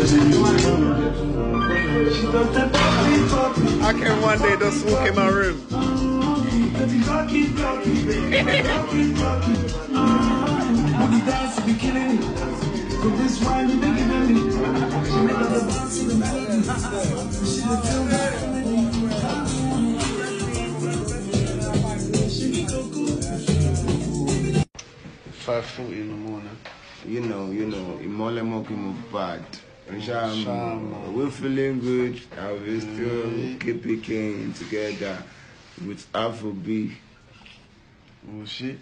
I can one day just walk in my room. $5:40 in the morning. You know, Imole Mokimu bad. We're feeling good. We're still keeping together with Afrobeat. Oh shit.